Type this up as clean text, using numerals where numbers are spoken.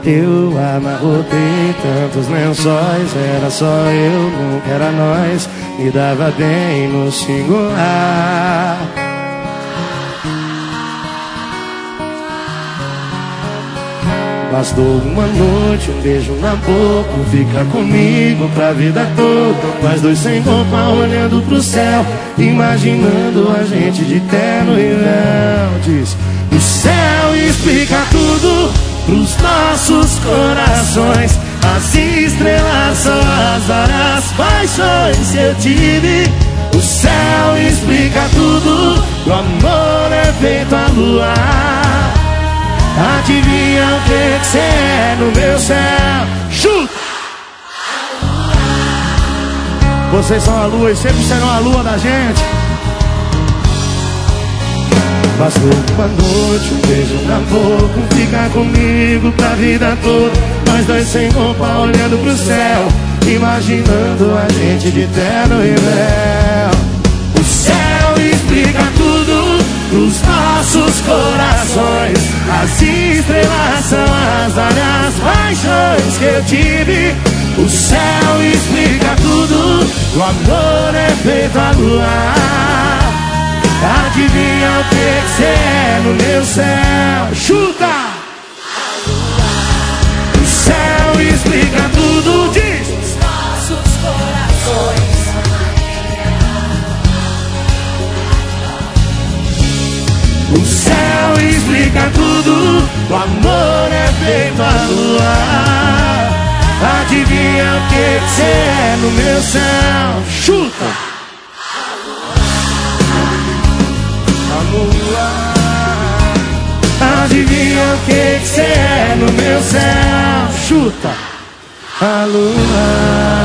Eu amarrotei tantos lençóis, era só eu, nunca era nós. Me dava bem no singular. Bastou uma noite, um beijo na boca, fica comigo pra vida toda. Nós dois sem roupa, olhando pro céu, imaginando a gente de terno e véu. Diz: o céu explica tudo pros nossos corações. As estrelas são as várias paixões que eu tive. O céu explica tudo, o amor é feito a luar. Adivinha o que cê é no meu céu? Chuta! Vocês são a lua e sempre serão a lua da gente. Bastou uma noite, um beijo na boca, ficar comigo pra vida toda. Nós dois sem roupa, olhando pro céu, imaginando a gente de terno e véu. O céu explica tudo pros nossos corações. As estrelas são as várias paixões que eu tive. O céu explica tudo, o amor é feito a luar. Adivinha o que cê é no meu céu? Chuta! O céu explica tudo, diz! Os nossos corações. O céu explica tudo, o amor é feito a luar. Adivinha o que cê é no meu céu? Chuta! Adivinha o que cê é no meu céu? Chuta! A lua.